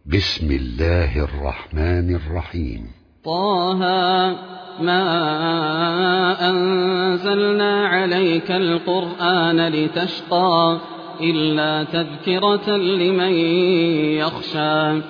بسم الله الرحمن الرحيم. طه ما أنزلنا عليك القرآن لتشقى إلا تذكرة لمن يخشى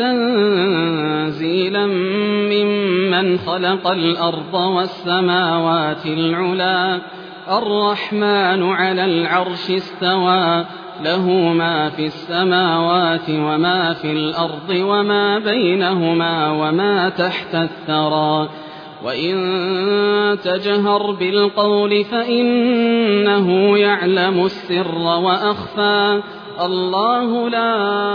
تنزيلا ممن خلق الأرض والسماوات العلى الرحمن على العرش استوى له ما في السماوات وما في الأرض وما بينهما وما تحت الثرى وإن تجهر بالقول فإنه يعلم السر وأخفى الله لا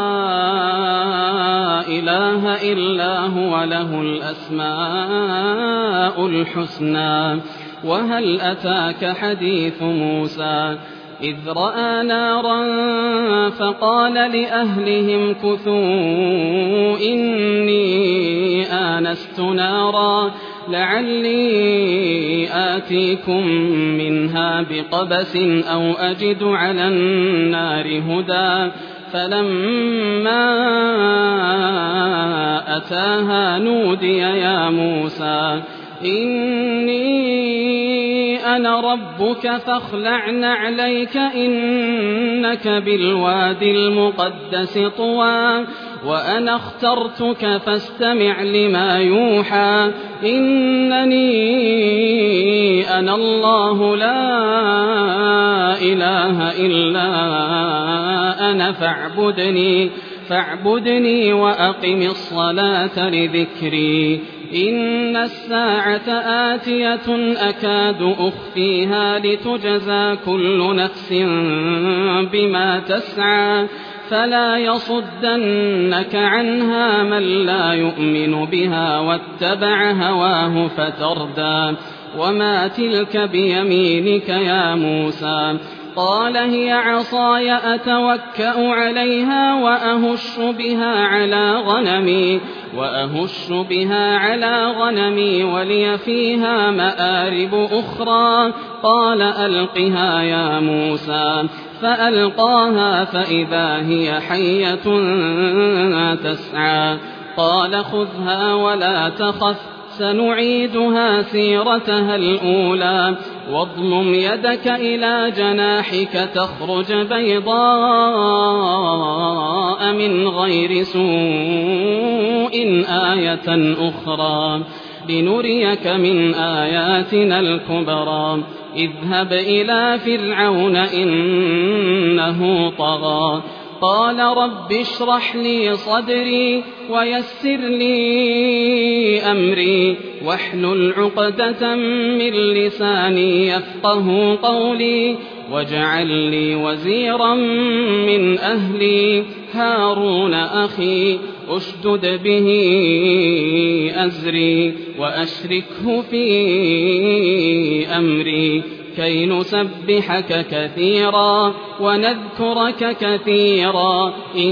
إله إلا هو له الأسماء الحسنى وهل أتاك حديث موسى إذ رأى نارا فقال لأهلهم كثوا إني آنست نارا لعلي آتيكم منها بقبس أو أجد على النار هدى فلما أتاها نودي يا موسى إني أنا ربك فاخلع نعليك إنك بالواد المقدس طوى وأنا اخترتك فاستمع لما يوحى إنني أنا الله لا إله إلا أنا فاعبدني وأقم الصلاة لذكري إن الساعة آتية أكاد أخفيها لتجزى كل نفس بما تسعى فلا يصدنك عنها من لا يؤمن بها واتبع هواه فتردى وما تلك بيمينك يا موسى قال هي عصاي أتوكأ عليها وأهش بها على غنمي ولي فيها مآرب أخرى قال ألقها يا موسى فألقاها فإذا هي حية تسعى قال خذها ولا تخف سنعيدها سيرتها الأولى واضمم يدك إلى جناحك تخرج بيضاء من غير سوء آية أخرى لنريك من آياتنا الكبرى اذهب إلى فرعون إنه طغى قال رب اشرح لي صدري ويسر لي أمري واحلل عقدة من لساني يفقه قولي واجعل لي وزيرا من أهلي هارون أخي أشدد به أزري وأشركه في أمري كي نسبحك كثيرا ونذكرك كثيرا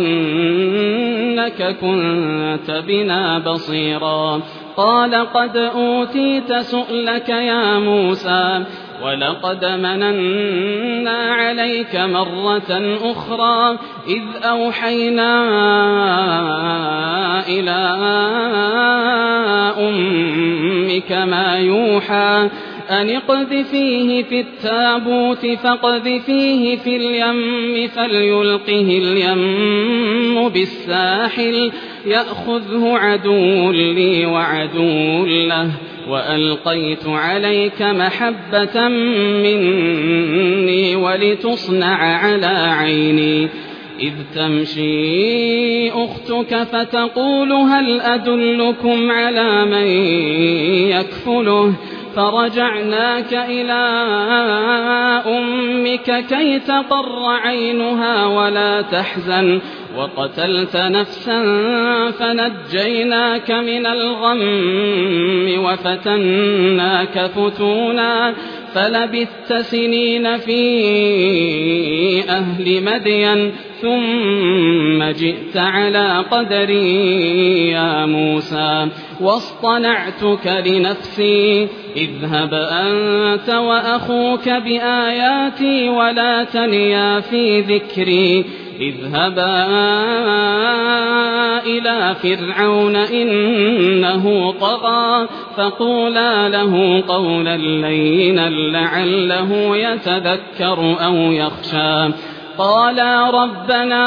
إنك كنت بنا بصيرا قال قد أوتيت سؤلك يا موسى ولقد مننا عليك مرة أخرى إذ أوحينا إلى أمك ما يوحى أن اقذفيه في التابوت فاقذفيه في اليم فليلقه اليم بالساحل يأخذه عدو لي وعدو له وألقيت عليك محبة مني ولتصنع على عيني إذ تمشي أختك فتقول هل أدلكم على من يكفله فرجعناك إلى أمك كي تقر عينها ولا تحزن وقتلت نفسا فنجيناك من الغم وفتناك فتونا فلبثت سنين في أهل مدين ثم جئت على قدري يا موسى واصطنعتك لنفسي اذهب أنت وأخوك بآياتي ولا تنيا في ذكري اذهبا إلى فرعون إنه طغى فقولا له قولا لينا لعله يتذكر أو يخشى قالا ربنا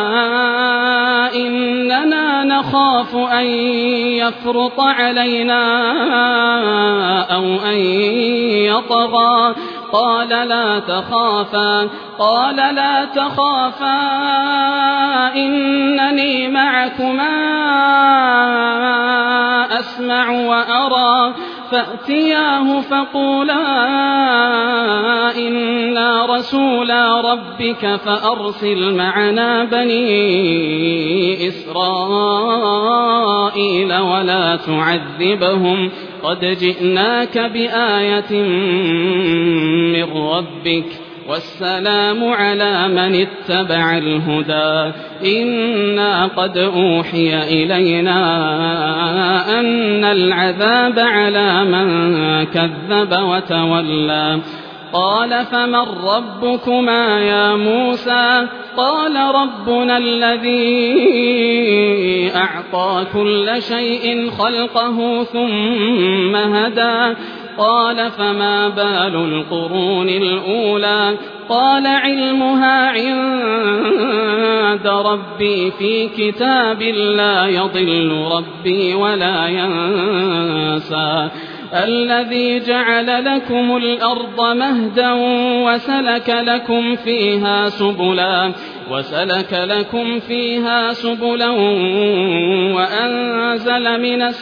إننا نخاف أن يفرط علينا أو أن يطغى قال لا تخافا إنني معكما أسمع وأرى فأتياه فقولا إنا رسولا ربك فأرسل معنا بني إسرائيل ولا تعذبهم قد جئناك بآية من ربك والسلام على من اتبع الهدى إنا قد أوحي إلينا أن العذاب على من كذب وتولى قال فمن ربكما يا موسى قال ربنا الذي أعطى كل شيء خلقه ثم هدى قال فما بال القرون الأولى قال علمها عند ربي في كتاب لا يضل ربي ولا ينسى الذي جعل لكم الأرض مهدا وسلك لكم فيها سبلا وأنزل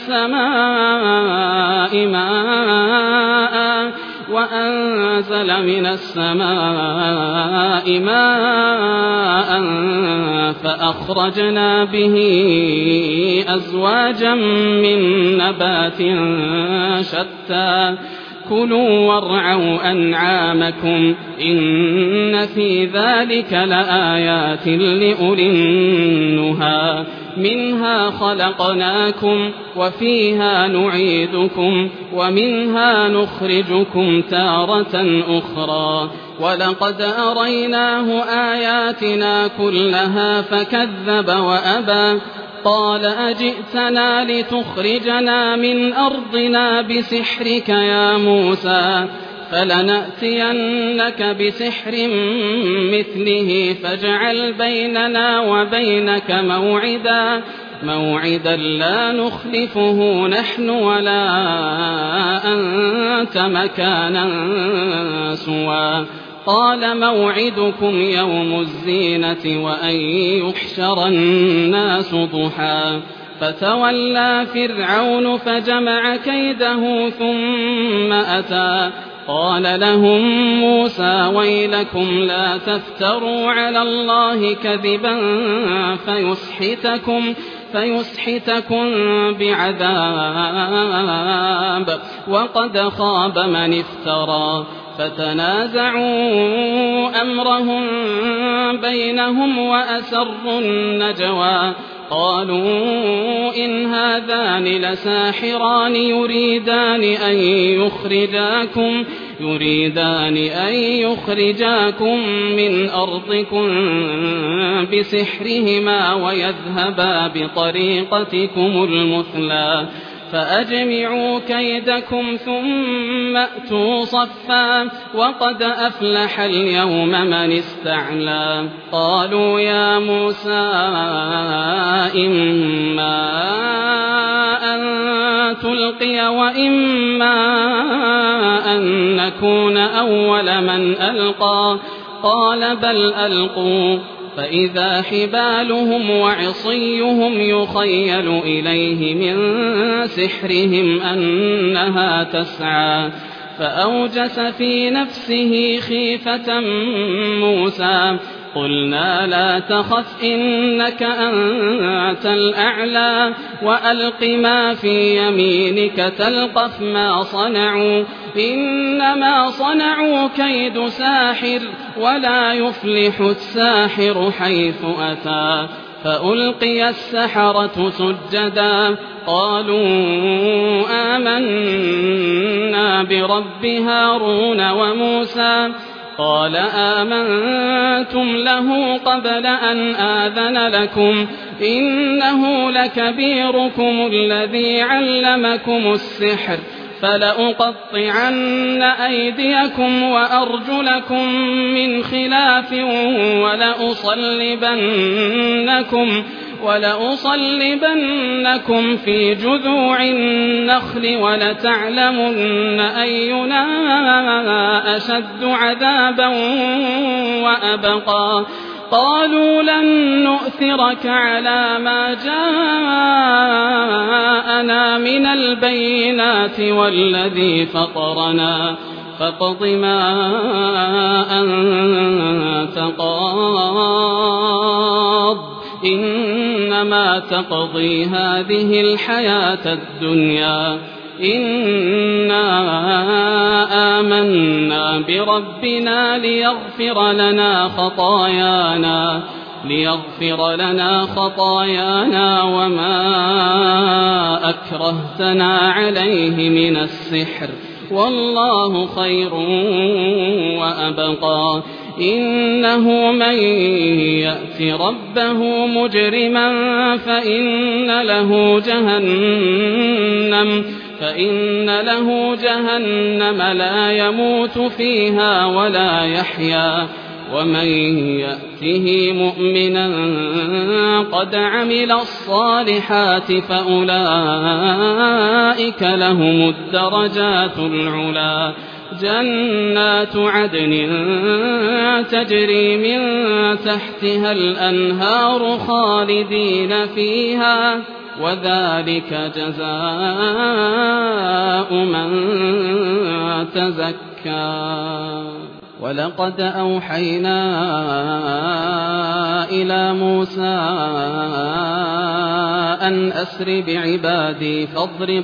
من السماء ماء فأخرجنا به أزواجا من نبات شتى كلوا وارعوا أنعامكم إن في ذلك لآيات لأولي النهى منها خلقناكم وفيها نعيدكم ومنها نخرجكم تارة أخرى ولقد أريناه آياتنا كلها فكذب وأبى قال أجئتنا لتخرجنا من أرضنا بسحرك يا موسى فلنأتينك بسحر مثله فاجعل بيننا وبينك موعدا لا نخلفه نحن ولا أنت مكانا سوى قال موعدكم يوم الزينة وأن يحشر الناس ضحى فتولى فرعون فجمع كيده ثم أتى قال لهم موسى ويلكم لا تفتروا على الله كذبا فيسحتكم بعذاب وقد خاب من افترى فتنازعوا أمرهم بينهم وأسروا النجوى قالوا إن هذان لساحران يريدان أن يخرجاكم من أرضكم بسحرهما ويذهبا بطريقتكم المثلى فأجمعوا كيدكم ثم أتوا صفا وقد أفلح اليوم من استعلى قالوا يا موسى إما أن تلقي وإما أن نكون أول من ألقى قال بل ألقوا فإذا حبالهم وعصيهم يخيل إليه من سحرهم أنها تسعى فأوجس في نفسه خيفة موسى قلنا لا تخف إنك أنت الأعلى وألق ما في يمينك تلقف ما صنعوا إنما صنعوا كيد ساحر ولا يفلح الساحر حيث أتى فألقي السحرة سجدا قالوا آمنا برب هارون وموسى قال آمنتم له قبل أن آذن لكم إنه لكبيركم الذي علمكم السحر فلأقطعن أيديكم وأرجلكم من خلاف ولأصلبنكم في جذوع النخل ولتعلمن أينا أشد عذابا وأبقى قالوا لن نؤثرك على ما جاءنا من البينات والذي فطرنا فاقض ما أنت قاض إنما تقضي هذه الحياة الدنيا إنا آمنا بربنا ليغفر لنا خطايانا وما أكرهتنا عليه من السحر والله خير وأبقى إنه من يأت ربه مجرما فإن له جهنم لا يموت فيها ولا يحيا ومن يأته مؤمنا قد عمل الصالحات فأولئك لهم الدرجات العلى جنات عدن تجري من تحتها الأنهار خالدين فيها وذلك جزاء من تزكى ولقد أوحينا إلى موسى أن أسر بعبادي فاضرب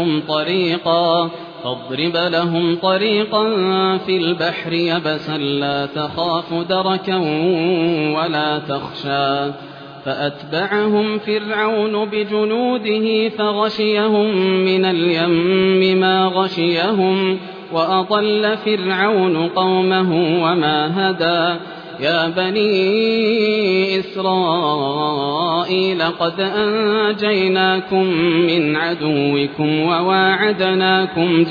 لهم طريقا في البحر يبسا لا تخاف دركا ولا تخشى فأتبعهم فرعون بجنوده فغشيهم من اليم ما غشيهم وأضل فرعون قومه وما هدى يا بني إسرائيل قد أنجيناكم من عدوكم وواعدناكم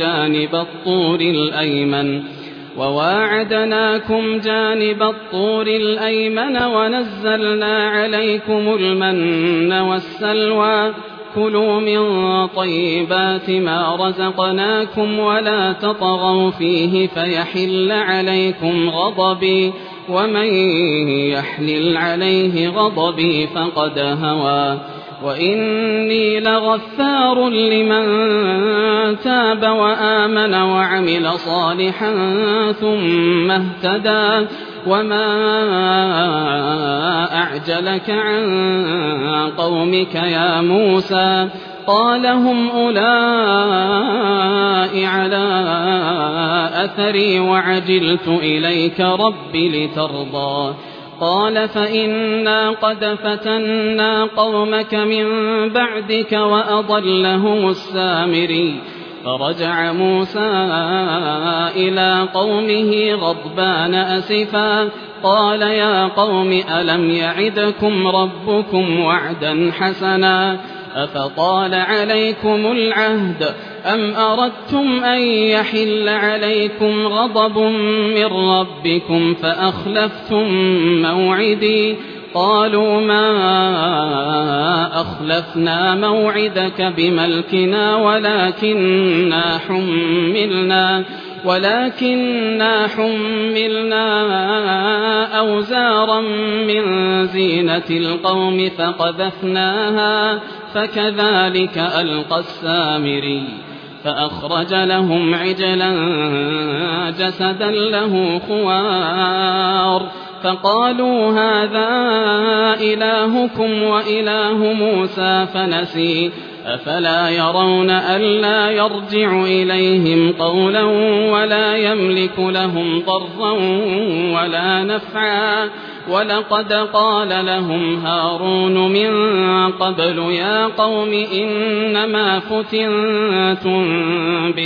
جانب الطور الأيمن ونزلنا عليكم المن والسلوى كلوا من طيبات ما رزقناكم ولا تطغوا فيه فيحل عليكم غضبي ومن يحلل عليه غضبي فقد هوى وإني لغفار لمن تاب وآمن وعمل صالحا ثم اهتدى وما أعجلك عن قومك يا موسى قال هم أولئك على أثري وعجلت إليك رب لترضى قال فإنا قد فتنا قومك من بعدك وأضلهم السامري فرجع موسى إلى قومه غضبان أسفا قال يا قوم ألم يعدكم ربكم وعدا حسنا أفطال عليكم العهد أم أردتم أن يحل عليكم غضب من ربكم فأخلفتم موعدي قالوا ما أخلفنا موعدك بملكنا ولكننا حملنا أوزارا من زينة القوم فقذفناها فكذلك ألقى السامري فأخرج لهم عجلا جسدا له خوار فقالوا هذا إلهكم وإله موسى فنسي أفلا يرون ألا يرجع إليهم قولا ولا يملك لهم ضرا ولا نفعا ولقد قال لهم هارون من قبل يا قوم إنما فتنتم به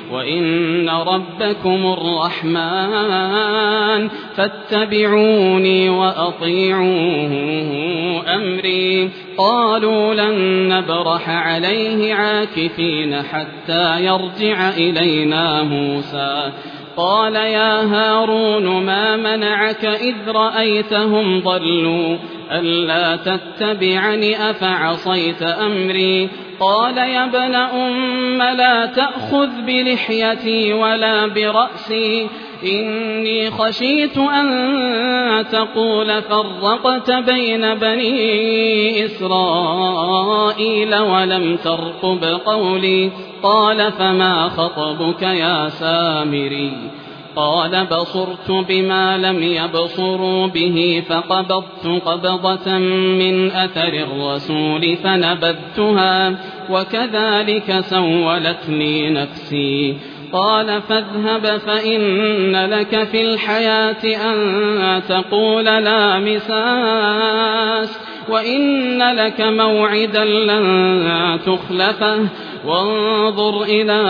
وإن ربكم الرحمن فاتبعوني وأطيعوا أمري. قالوا لن نبرح عليه عاكفين حتى يرجع إلينا موسى. قال يا هارون ما منعك إذ رأيتهم ضلوا ألا تتبعني أفعصيت أمري؟ قال يا ابن أم لا تأخذ بلحيتي ولا برأسي إني خشيت أن تقول فرقت بين بني إسرائيل ولم ترقب قولي. قال فما خطبك يا سامري؟ قال بصرت بما لم يبصروا به فقبضت قبضة من أثر الرسول فنبذتها وكذلك سولت لي نفسي. قال فاذهب فإن لك في الحياة أن تقول لا مساس وإن لك موعدا لن تخلفه وانظر إلى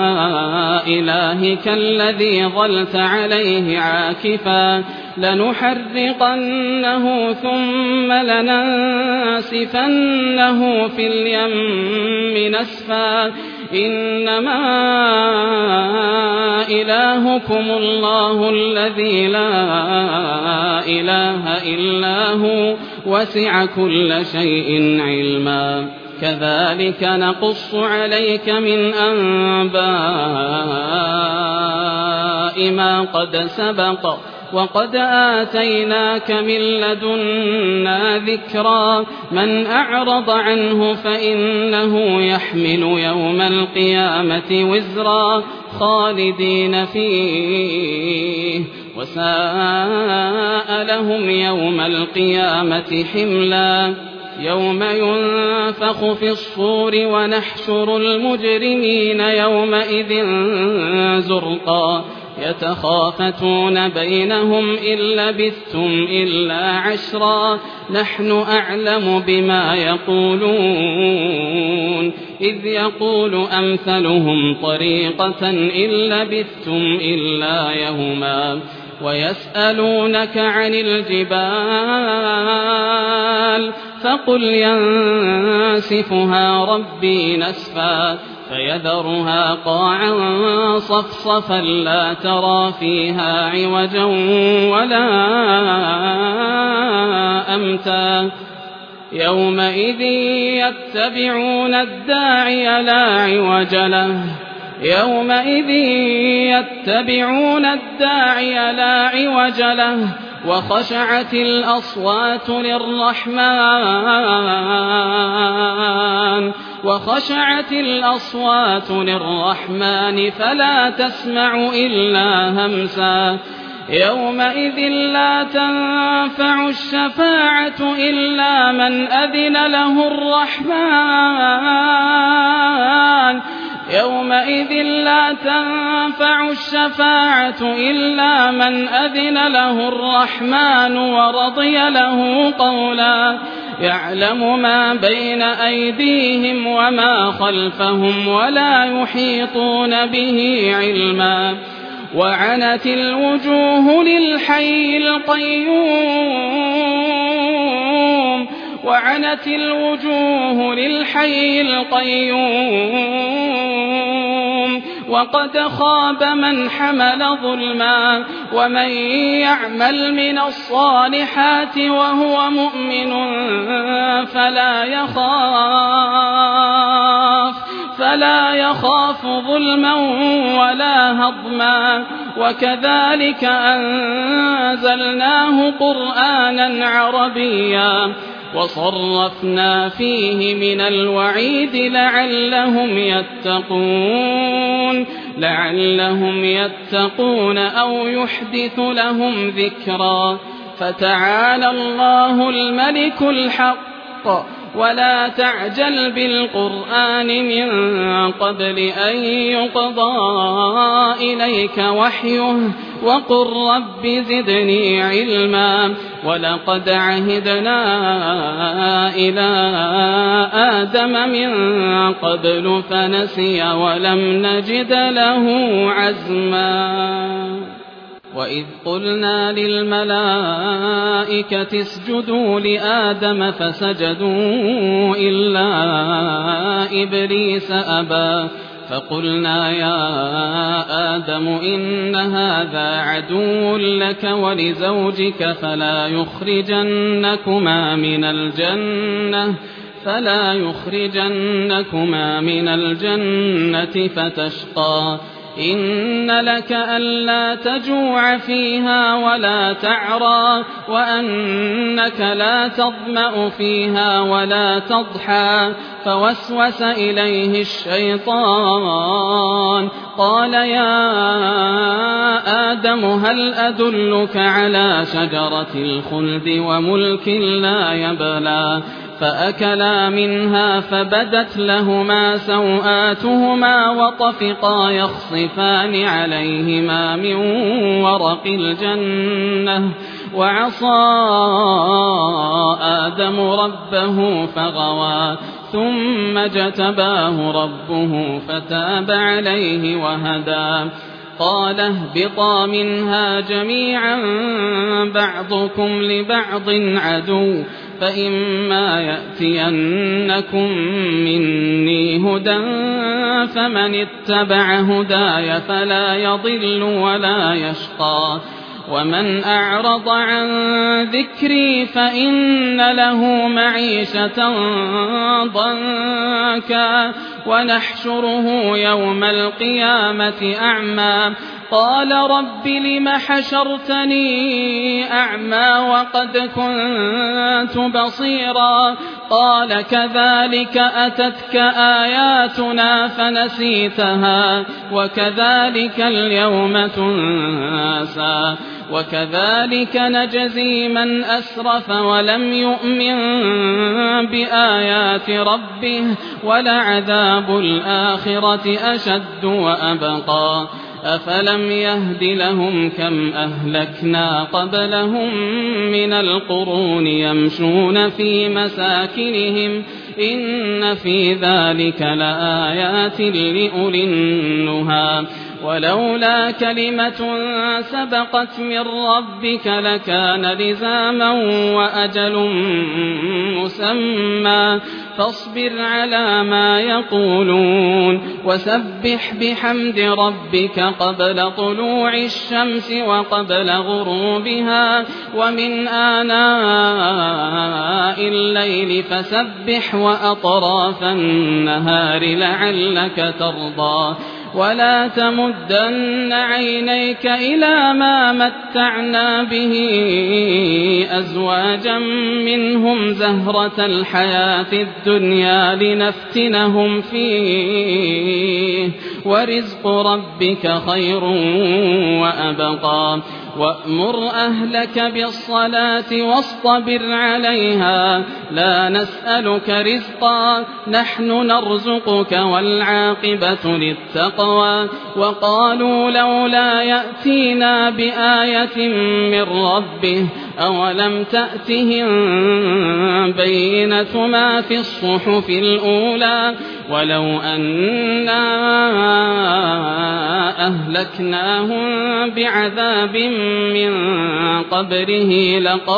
إلهك الذي ظلت عليه عاكفا لنحرقنه ثم لننسفنه في اليم نسفا إنما إلهكم الله الذي لا إله إلا هو وسع كل شيء علما. كذلك نقص عليك من أنباء ما قد سبق وقد آتيناك من لدنا ذكرا. من أعرض عنه فإنه يحمل يوم القيامة وزرا خالدين فيه وساء لهم يوم القيامة حملا. يوم ينفخ في الصور ونحشر المجرمين يومئذ زرقا يتخافتون بينهم إن لبثتم إلا عشرا نحن أعلم بما يقولون إذ يقول أمثلهم طريقة إن لبثتم إلا يوما. ويسألونك عن الجبال فقل ينسفها ربي نسفا فيذرها قاعا صفصفا لا ترى فيها عوجا ولا أمتا. يومئذ يتبعون الداعي لا عوج له يومئذ يتبعون الداعي لا عوج له وخشعت الأصوات للرحمن فلا تسمع إلا همسا. يومئذ لا تنفع الشفاعة إلا من أذن له الرحمن يومئذ لا تنفع الشفاعة إلا من أذن له الرحمن ورضي له قولا. يعلم ما بين أيديهم وما خلفهم ولا يحيطون به علما. وعنت الوجوه للحي القيوم وقد خاب من حمل ظلما. ومن يعمل من الصالحات وهو مؤمن فلا يخاف ظلما ولا هضما. وكذلك أنزلناه قرآنا عربيا وصرفنا فيه من الوعيد لعلهم يتقون أو يحدث لهم ذكرا. فتعالى الله الملك الحق ولا تعجل بالقرآن من قبل أن يقضى إليك وحيه وقل رب زدني علما ولقد عهدنا إلى آدم من قبل فنسي ولم نجد له عزما وإذ قلنا للملائكة اسجدوا لآدم فسجدوا إلا إبليس أبى فقلنا يا آدم إن هذا عدو لك ولزوجك فلا يخرجنكما من الجنة فتشقى إن لك ألا تجوع فيها ولا تعرى وأنك لا تظمأ فيها ولا تضحى فوسوس إليه الشيطان قال يا آدم هل أدلك على شجرة الخلد وملك لا يبلى فأكلا منها فبدت لهما سوآتهما وطفقا يخصفان عليهما من ورق الجنة وعصى آدم ربه فغوى ثم اجتباه ربه فتاب عليه وهدى قال اهبطا منها جميعا بعضكم لبعض عدو فإما يأتينكم مني هدى فمن اتبع هداي فلا يضل ولا يشقى ومن أعرض عن ذكري فإن له معيشة ضنكا ونحشره يوم القيامة أعمى قال رب لم حشرتني أعمى وقد كنت بصيرا قال كذلك أتتك آياتنا فنسيتها وكذلك اليوم تنسى وكذلك نجزي من أسرف ولم يؤمن بآيات ربه ولعذاب الآخرة أشد وأبقى أفلم يهد لهم كم أهلكنا قبلهم من القرون يمشون في مساكنهم إن في ذلك لآيات لأولي النهى ولولا كلمة سبقت من ربك لكان لزاما وأجل مسمى فاصبر على ما يقولون وسبح بحمد ربك قبل طلوع الشمس وقبل غروبها ومن آناء الليل فسبح وأطراف النهار لعلك ترضى ولا تمدن عينيك إلى ما متعنا به أزواجا منهم زهرة الحياة الدنيا لنفتنهم فيه ورزق ربك خير وأبقى وأمر أهلك بالصلاة واصطبر عليها لا نسألك رزقا نحن نرزقك والعاقبة للتقوى وقالوا لولا يأتينا بآية من ربه أولم تأتهم بينة ما في الصحف الأولى ولو أنا أهلكناهم بعذاب من قبله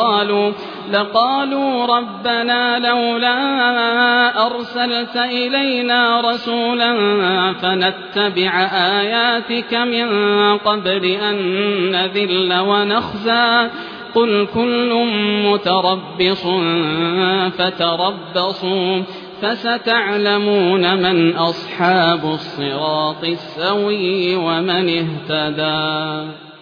لقالوا ربنا لولا أرسلت إلينا رسولا فنتبع آياتك من قبل أن نذل ونخزى قل كل متربص فتربصوا فستعلمون من أصحاب الصراط السوي ومن اهتدى.